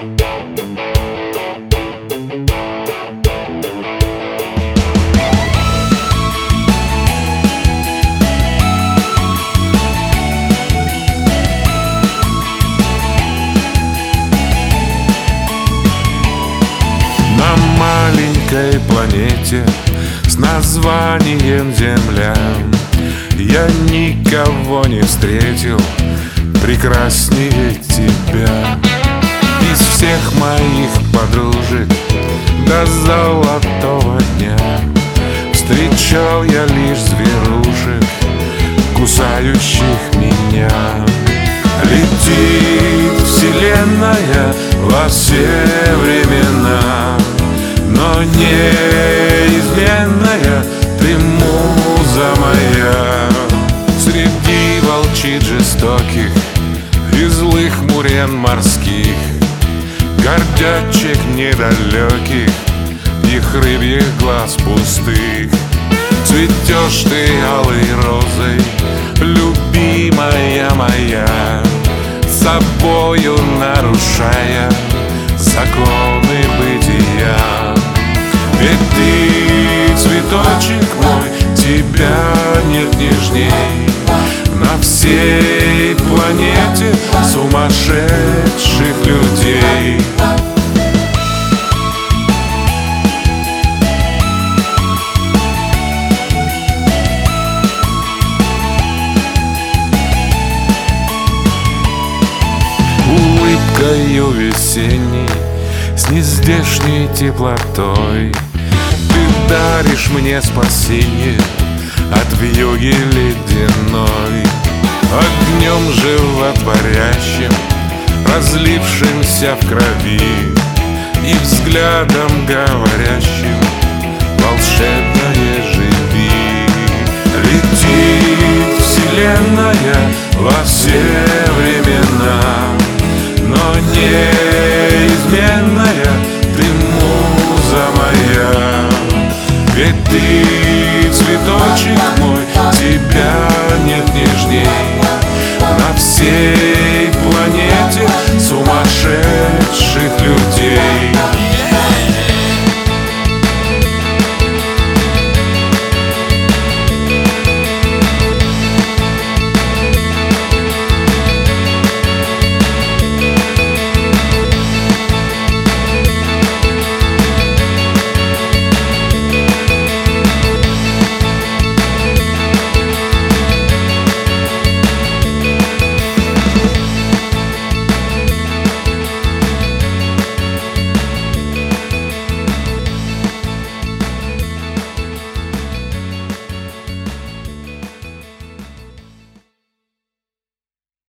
На маленькой планете с названием Земля я никого не встретил прекраснее тебя. Из всех моих подружек до золотого дня встречал я лишь зверушек, кусающих меня. Летит вселенная во все времена, но неизменная ты муза моя. Среди волчиц жестоких и злых мурен морских, гордячек недалеких, их рыбьих глаз пустых, цветешь ты алой розой, любимая моя, собою нарушая законы бытия. Ведь ты, цветочек мой, тебя нет нежней на всей планете сумасшедших людей. Улыбкою весенней, с нездешней теплотой ты даришь мне спасение от вьюги ледяной. Огнем животворящим, разлившимся в крови, и взглядом говорящим волшебное живи. Летит вселенная во все времена,